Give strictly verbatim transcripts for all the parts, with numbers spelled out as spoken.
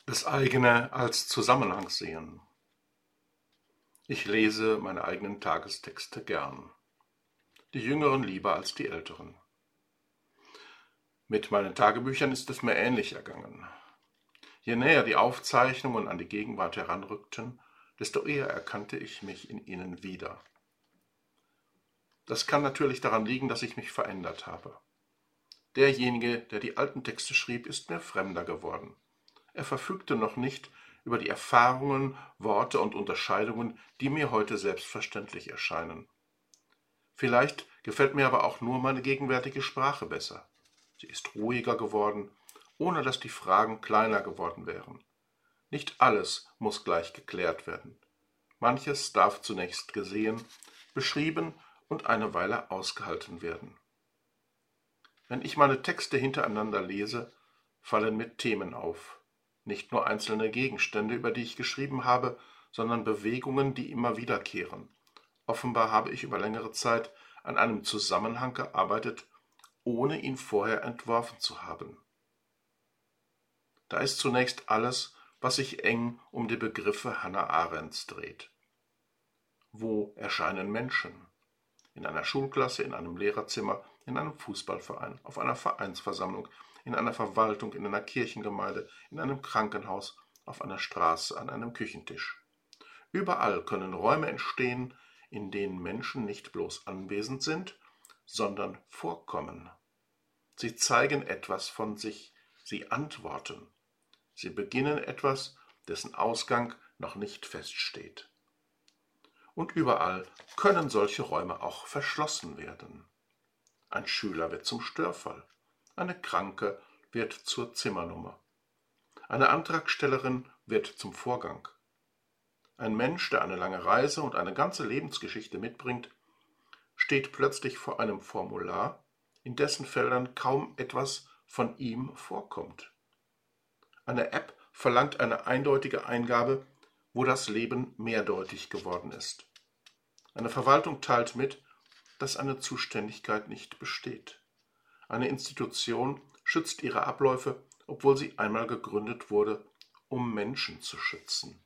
Das eigene als Zusammenhang sehen. Ich lese meine eigenen Tagestexte gern, die jüngeren lieber als die älteren. Mit meinen Tagebüchern ist es mir ähnlich ergangen. Je näher die Aufzeichnungen an die Gegenwart heranrückten, desto eher erkannte ich mich in ihnen wieder. Das kann natürlich daran liegen, dass ich mich verändert habe. Derjenige, der die alten Texte schrieb, ist mir fremder geworden. Er verfügte noch nicht über die Erfahrungen, Worte und Unterscheidungen, die mir heute selbstverständlich erscheinen. Vielleicht gefällt mir aber auch nur meine gegenwärtige Sprache besser. Sie ist ruhiger geworden, ohne dass die Fragen kleiner geworden wären. Nicht alles muss gleich geklärt werden. Manches darf zunächst gesehen, beschrieben und eine Weile ausgehalten werden. Wenn ich meine Texte hintereinander lese, fallen mir Themen auf. Nicht nur einzelne Gegenstände, über die ich geschrieben habe, sondern Bewegungen, die immer wiederkehren. Offenbar habe ich über längere Zeit an einem Zusammenhang gearbeitet, ohne ihn vorher entworfen zu haben. Da ist zunächst alles, was sich eng um die Begriffe Hannah Arendts dreht. Wo erscheinen Menschen? In einer Schulklasse, in einem Lehrerzimmer, in einem Fußballverein, auf einer Vereinsversammlung, in einer Verwaltung, in einer Kirchengemeinde, in einem Krankenhaus, auf einer Straße, an einem Küchentisch. Überall können Räume entstehen, in denen Menschen nicht bloß anwesend sind, sondern vorkommen. Sie zeigen etwas von sich, sie antworten. Sie beginnen etwas, dessen Ausgang noch nicht feststeht. Und überall können solche Räume auch verschlossen werden. Ein Schüler wird zum Störfall, eine Kranke wird zur Zimmernummer, eine Antragstellerin wird zum Vorgang. Ein Mensch, der eine lange Reise und eine ganze Lebensgeschichte mitbringt, steht plötzlich vor einem Formular, in dessen Feldern kaum etwas von ihm vorkommt. Eine App verlangt eine eindeutige Eingabe, wo das Leben mehrdeutig geworden ist. Eine Verwaltung teilt mit, dass eine Zuständigkeit nicht besteht. Eine Institution schützt ihre Abläufe, obwohl sie einmal gegründet wurde, um Menschen zu schützen.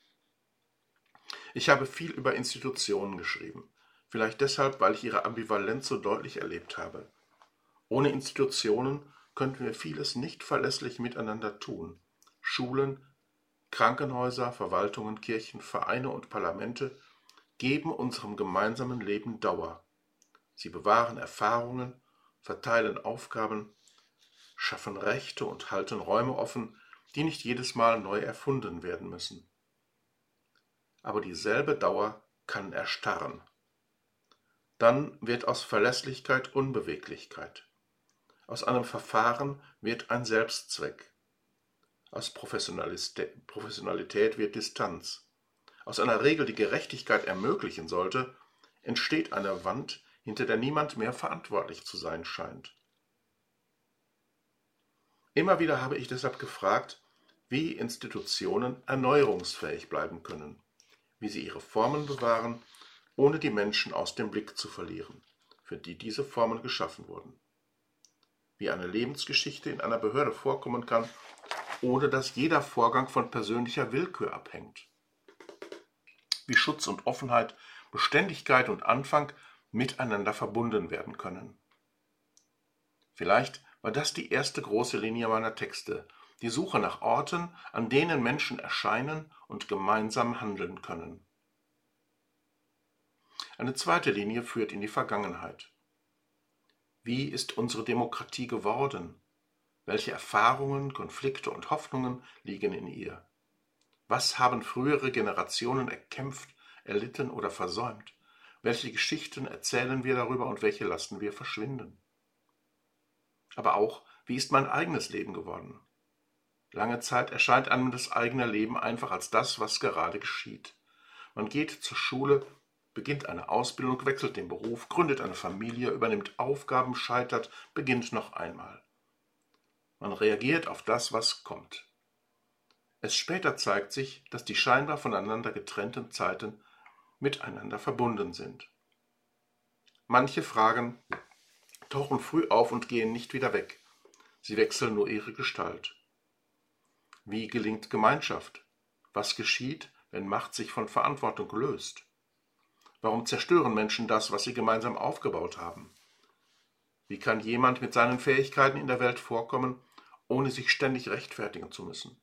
Ich habe viel über Institutionen geschrieben, vielleicht deshalb, weil ich ihre Ambivalenz so deutlich erlebt habe. Ohne Institutionen könnten wir vieles nicht verlässlich miteinander tun. Schulen, Krankenhäuser, Verwaltungen, Kirchen, Vereine und Parlamente geben unserem gemeinsamen Leben Dauer. Sie bewahren Erfahrungen, verteilen Aufgaben, schaffen Rechte und halten Räume offen, die nicht jedes Mal neu erfunden werden müssen. Aber dieselbe Dauer kann erstarren. Dann wird aus Verlässlichkeit Unbeweglichkeit. Aus einem Verfahren wird ein Selbstzweck. Aus Professionalität wird Distanz. Aus einer Regel, die Gerechtigkeit ermöglichen sollte, entsteht eine Wand, hinter der niemand mehr verantwortlich zu sein scheint. Immer wieder habe ich deshalb gefragt, wie Institutionen erneuerungsfähig bleiben können, wie sie ihre Formen bewahren, ohne die Menschen aus dem Blick zu verlieren, für die diese Formen geschaffen wurden. Wie eine Lebensgeschichte in einer Behörde vorkommen kann, ohne dass jeder Vorgang von persönlicher Willkür abhängt. Wie Schutz und Offenheit, Beständigkeit und Anfang miteinander verbunden werden können. Vielleicht war das die erste große Linie meiner Texte, die Suche nach Orten, an denen Menschen erscheinen und gemeinsam handeln können. Eine zweite Linie führt in die Vergangenheit. Wie ist unsere Demokratie geworden? Welche Erfahrungen, Konflikte und Hoffnungen liegen in ihr? Was haben frühere Generationen erkämpft, erlitten oder versäumt? Welche Geschichten erzählen wir darüber und welche lassen wir verschwinden? Aber auch, wie ist mein eigenes Leben geworden? Lange Zeit erscheint einem das eigene Leben einfach als das, was gerade geschieht. Man geht zur Schule, beginnt eine Ausbildung, wechselt den Beruf, gründet eine Familie, übernimmt Aufgaben, scheitert, beginnt noch einmal. Man reagiert auf das, was kommt. Erst später zeigt sich, dass die scheinbar voneinander getrennten Zeiten miteinander verbunden sind. Manche Fragen tauchen früh auf und gehen nicht wieder weg. Sie wechseln nur ihre Gestalt. Wie gelingt Gemeinschaft? Was geschieht, wenn Macht sich von Verantwortung löst? Warum zerstören Menschen das, was sie gemeinsam aufgebaut haben? Wie kann jemand mit seinen Fähigkeiten in der Welt vorkommen, ohne sich ständig rechtfertigen zu müssen?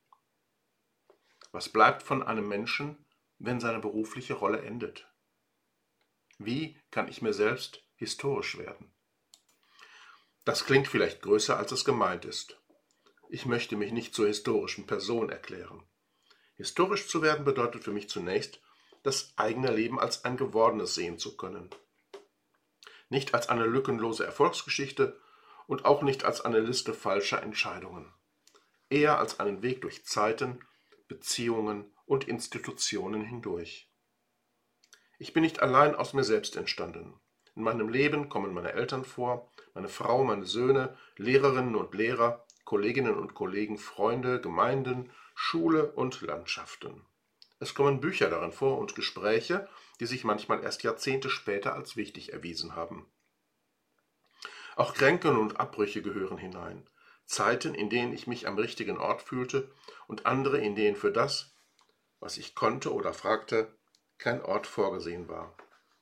Was bleibt von einem Menschen, wenn seine berufliche Rolle endet? Wie kann ich mir selbst historisch werden? Das klingt vielleicht größer, als es gemeint ist. Ich möchte mich nicht zur historischen Person erklären. Historisch zu werden bedeutet für mich zunächst, das eigene Leben als ein Gewordenes sehen zu können. Nicht als eine lückenlose Erfolgsgeschichte und auch nicht als eine Liste falscher Entscheidungen. Eher als einen Weg durch Zeiten, Beziehungen und Institutionen hindurch. Ich bin nicht allein aus mir selbst entstanden. In meinem Leben kommen meine Eltern vor, meine Frau, meine Söhne, Lehrerinnen und Lehrer, Kolleginnen und Kollegen, Freunde, Gemeinden, Schule und Landschaften. Es kommen Bücher darin vor und Gespräche, die sich manchmal erst Jahrzehnte später als wichtig erwiesen haben. Auch Kränken und Abbrüche gehören hinein. Zeiten, in denen ich mich am richtigen Ort fühlte und andere, in denen für das, was ich konnte oder fragte, kein Ort vorgesehen war.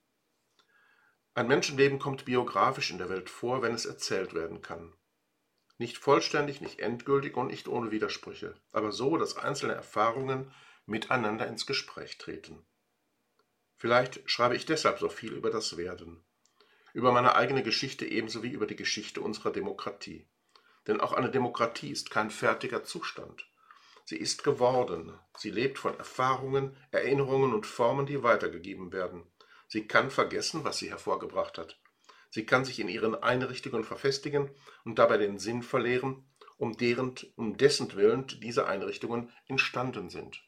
Ein Menschenleben kommt biografisch in der Welt vor, wenn es erzählt werden kann. Nicht vollständig, nicht endgültig und nicht ohne Widersprüche, aber so, dass einzelne Erfahrungen miteinander ins Gespräch treten. Vielleicht schreibe ich deshalb so viel über das Werden, über meine eigene Geschichte ebenso wie über die Geschichte unserer Demokratie. Denn auch eine Demokratie ist kein fertiger Zustand. Sie ist geworden, sie lebt von Erfahrungen, Erinnerungen und Formen, die weitergegeben werden. Sie kann vergessen, was sie hervorgebracht hat. Sie kann sich in ihren Einrichtungen verfestigen und dabei den Sinn verlieren, um, deren, um dessen Willen diese Einrichtungen entstanden sind.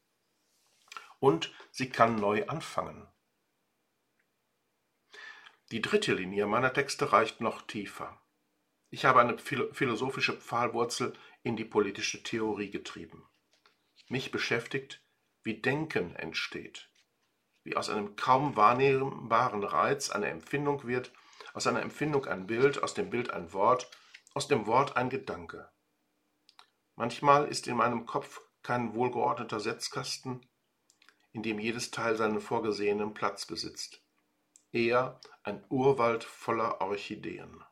Und sie kann neu anfangen. Die dritte Linie meiner Texte reicht noch tiefer. Ich habe eine philosophische Pfahlwurzel in die politische Theorie getrieben. Mich beschäftigt, wie Denken entsteht, wie aus einem kaum wahrnehmbaren Reiz eine Empfindung wird, aus einer Empfindung ein Bild, aus dem Bild ein Wort, aus dem Wort ein Gedanke. Manchmal ist in meinem Kopf kein wohlgeordneter Setzkasten, in dem jedes Teil seinen vorgesehenen Platz besitzt. Eher ein Urwald voller Orchideen.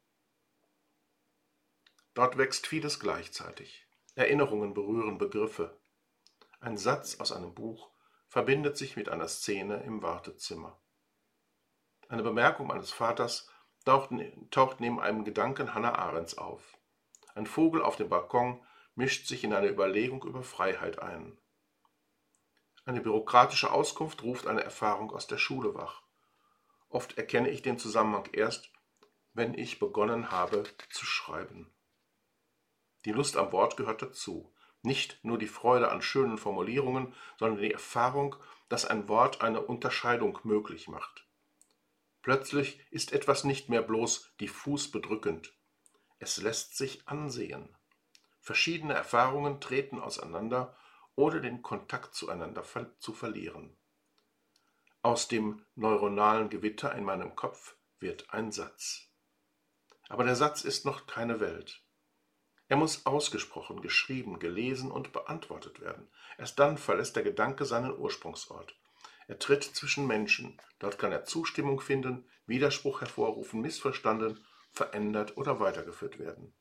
Dort wächst vieles gleichzeitig. Erinnerungen berühren Begriffe. Ein Satz aus einem Buch verbindet sich mit einer Szene im Wartezimmer. Eine Bemerkung meines Vaters taucht, taucht neben einem Gedanken Hannah Arendts auf. Ein Vogel auf dem Balkon mischt sich in eine Überlegung über Freiheit ein. Eine bürokratische Auskunft ruft eine Erfahrung aus der Schule wach. Oft erkenne ich den Zusammenhang erst, wenn ich begonnen habe zu schreiben. Die Lust am Wort gehört dazu. Nicht nur die Freude an schönen Formulierungen, sondern die Erfahrung, dass ein Wort eine Unterscheidung möglich macht. Plötzlich ist etwas nicht mehr bloß diffus bedrückend. Es lässt sich ansehen. Verschiedene Erfahrungen treten auseinander, ohne den Kontakt zueinander zu verlieren. Aus dem neuronalen Gewitter in meinem Kopf wird ein Satz. Aber der Satz ist noch keine Welt. Er muss ausgesprochen, geschrieben, gelesen und beantwortet werden. Erst dann verlässt der Gedanke seinen Ursprungsort. Er tritt zwischen Menschen. Dort kann er Zustimmung finden, Widerspruch hervorrufen, missverstanden, verändert oder weitergeführt werden.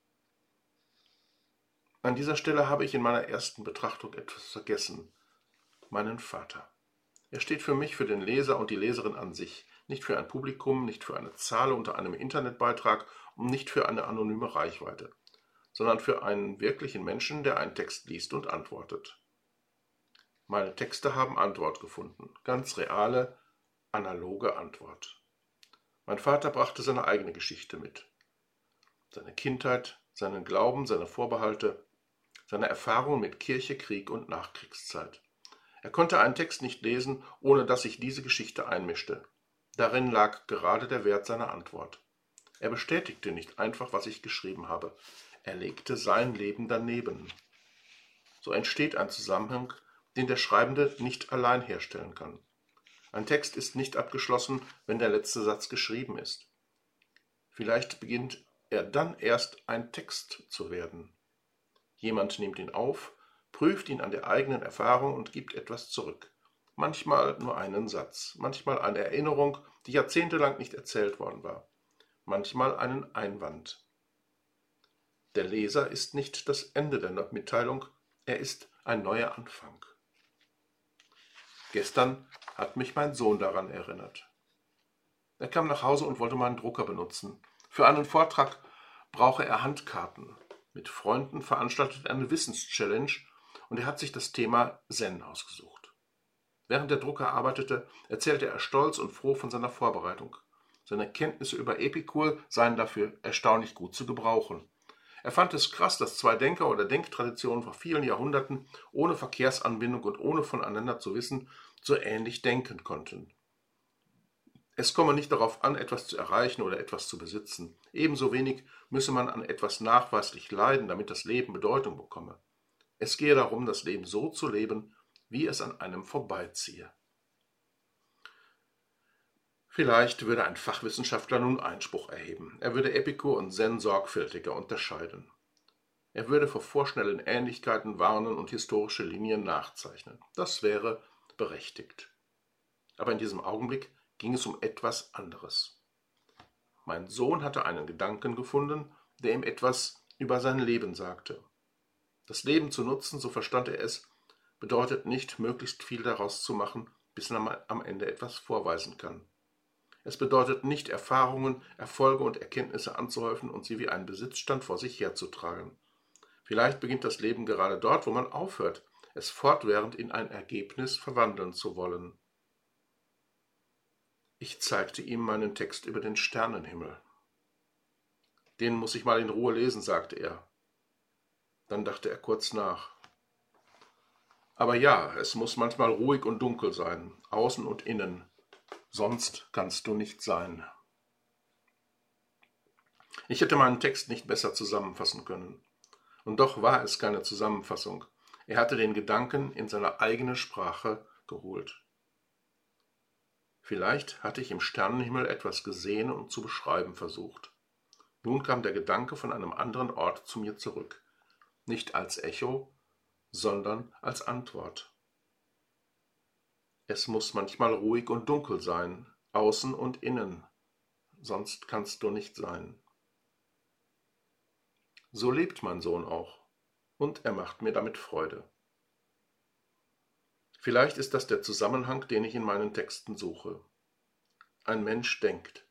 An dieser Stelle habe ich in meiner ersten Betrachtung etwas vergessen. Meinen Vater. Er steht für mich, für den Leser und die Leserin an sich, nicht für ein Publikum, nicht für eine Zahl unter einem Internetbeitrag und nicht für eine anonyme Reichweite, sondern für einen wirklichen Menschen, der einen Text liest und antwortet. Meine Texte haben Antwort gefunden, ganz reale, analoge Antwort. Mein Vater brachte seine eigene Geschichte mit. Seine Kindheit, seinen Glauben, seine Vorbehalte, seine Erfahrungen mit Kirche, Krieg und Nachkriegszeit. Er konnte einen Text nicht lesen, ohne dass sich diese Geschichte einmischte. Darin lag gerade der Wert seiner Antwort. Er bestätigte nicht einfach, was ich geschrieben habe. Er legte sein Leben daneben. So entsteht ein Zusammenhang, den der Schreibende nicht allein herstellen kann. Ein Text ist nicht abgeschlossen, wenn der letzte Satz geschrieben ist. Vielleicht beginnt er dann erst ein Text zu werden. Jemand nimmt ihn auf, prüft ihn an der eigenen Erfahrung und gibt etwas zurück. Manchmal nur einen Satz, manchmal eine Erinnerung, die jahrzehntelang nicht erzählt worden war, manchmal einen Einwand. Der Leser ist nicht das Ende der Mitteilung, er ist ein neuer Anfang. Gestern hat mich mein Sohn daran erinnert. Er kam nach Hause und wollte meinen Drucker benutzen. Für einen Vortrag brauche er Handkarten. Mit Freunden veranstaltet er eine Wissenschallenge und er hat sich das Thema Zen ausgesucht. Während der Drucker arbeitete, erzählte er stolz und froh von seiner Vorbereitung. Seine Kenntnisse über Epikur seien dafür erstaunlich gut zu gebrauchen. Er fand es krass, dass zwei Denker oder Denktraditionen vor vielen Jahrhunderten ohne Verkehrsanbindung und ohne voneinander zu wissen, so ähnlich denken konnten. Es komme nicht darauf an, etwas zu erreichen oder etwas zu besitzen. Ebenso wenig müsse man an etwas nachweislich leiden, damit das Leben Bedeutung bekomme. Es gehe darum, das Leben so zu leben, wie es an einem vorbeiziehe. Vielleicht würde ein Fachwissenschaftler nun Einspruch erheben. Er würde Epikur und Zen sorgfältiger unterscheiden. Er würde vor vorschnellen Ähnlichkeiten warnen und historische Linien nachzeichnen. Das wäre berechtigt. Aber in diesem Augenblick ging es um etwas anderes. Mein Sohn hatte einen Gedanken gefunden, der ihm etwas über sein Leben sagte. Das Leben zu nutzen, so verstand er es, bedeutet nicht, möglichst viel daraus zu machen, bis man am Ende etwas vorweisen kann. Es bedeutet nicht, Erfahrungen, Erfolge und Erkenntnisse anzuhäufen und sie wie einen Besitzstand vor sich herzutragen. Vielleicht beginnt das Leben gerade dort, wo man aufhört, es fortwährend in ein Ergebnis verwandeln zu wollen. Ich zeigte ihm meinen Text über den Sternenhimmel. Den muss ich mal in Ruhe lesen, sagte er. Dann dachte er kurz nach. Aber ja, es muss manchmal ruhig und dunkel sein, außen und innen. Sonst kannst du nicht sein. Ich hätte meinen Text nicht besser zusammenfassen können. Und doch war es keine Zusammenfassung. Er hatte den Gedanken in seine eigene Sprache geholt. Vielleicht hatte ich im Sternenhimmel etwas gesehen und zu beschreiben versucht. Nun kam der Gedanke von einem anderen Ort zu mir zurück. Nicht als Echo, sondern als Antwort. Es muss manchmal ruhig und dunkel sein, außen und innen, sonst kannst du nicht sein. So lebt mein Sohn auch, und er macht mir damit Freude. Vielleicht ist das der Zusammenhang, den ich in meinen Texten suche. Ein Mensch denkt.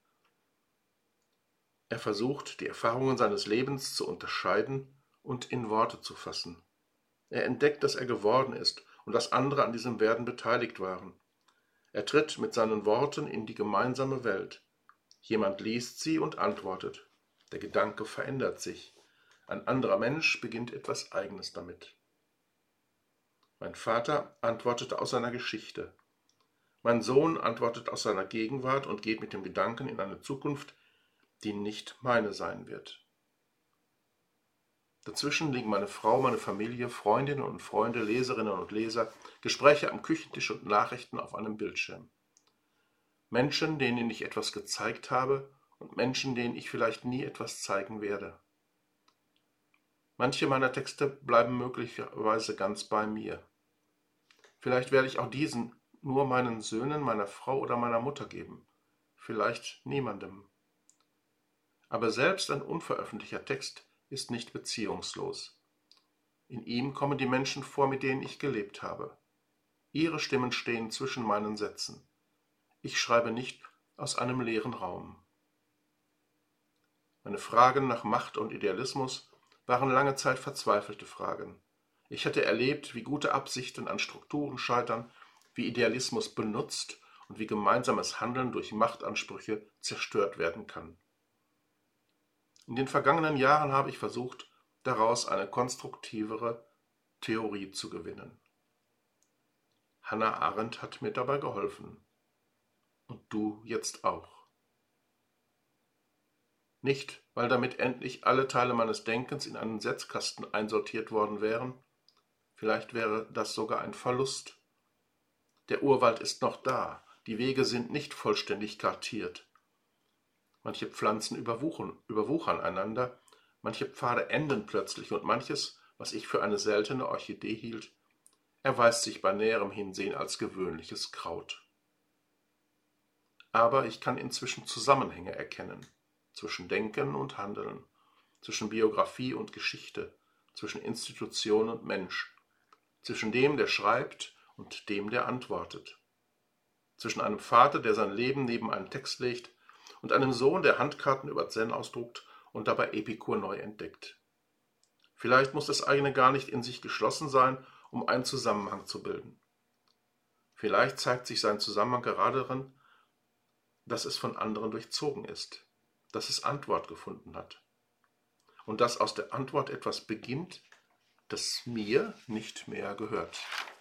Er versucht, die Erfahrungen seines Lebens zu unterscheiden und in Worte zu fassen. Er entdeckt, dass er geworden ist und dass andere an diesem Werden beteiligt waren. Er tritt mit seinen Worten in die gemeinsame Welt. Jemand liest sie und antwortet. Der Gedanke verändert sich. Ein anderer Mensch beginnt etwas Eigenes damit. Mein Vater antwortete aus seiner Geschichte. Mein Sohn antwortet aus seiner Gegenwart und geht mit dem Gedanken in eine Zukunft, die nicht meine sein wird. Dazwischen liegen meine Frau, meine Familie, Freundinnen und Freunde, Leserinnen und Leser, Gespräche am Küchentisch und Nachrichten auf einem Bildschirm. Menschen, denen ich etwas gezeigt habe und Menschen, denen ich vielleicht nie etwas zeigen werde. Manche meiner Texte bleiben möglicherweise ganz bei mir. Vielleicht werde ich auch diesen nur meinen Söhnen, meiner Frau oder meiner Mutter geben. Vielleicht niemandem. Aber selbst ein unveröffentlichter Text ist nicht beziehungslos. In ihm kommen die Menschen vor, mit denen ich gelebt habe. Ihre Stimmen stehen zwischen meinen Sätzen. Ich schreibe nicht aus einem leeren Raum. Meine Fragen nach Macht und Idealismus waren lange Zeit verzweifelte Fragen. Ich hatte erlebt, wie gute Absichten an Strukturen scheitern, wie Idealismus benutzt und wie gemeinsames Handeln durch Machtansprüche zerstört werden kann. In den vergangenen Jahren habe ich versucht, daraus eine konstruktivere Theorie zu gewinnen. Hannah Arendt hat mir dabei geholfen. Und du jetzt auch. Nicht, weil damit endlich alle Teile meines Denkens in einen Setzkasten einsortiert worden wären. Vielleicht wäre das sogar ein Verlust. Der Urwald ist noch da, die Wege sind nicht vollständig kartiert. Manche Pflanzen überwuchern, überwuchern einander, manche Pfade enden plötzlich und manches was ich für eine seltene Orchidee hielt, erweist sich bei näherem Hinsehen als gewöhnliches Kraut. Aber ich kann inzwischen Zusammenhänge erkennen, zwischen Denken und Handeln, zwischen Biografie und Geschichte, zwischen Institution und Mensch, zwischen dem, der schreibt, und dem, der antwortet, zwischen einem Vater, der sein Leben neben einen Text legt, und einem Sohn, der Handkarten über Zen ausdruckt und dabei Epikur neu entdeckt. Vielleicht muss das eigene gar nicht in sich geschlossen sein, um einen Zusammenhang zu bilden. Vielleicht zeigt sich sein Zusammenhang gerade darin, dass es von anderen durchzogen ist, dass es Antwort gefunden hat und dass aus der Antwort etwas beginnt, das mir nicht mehr gehört.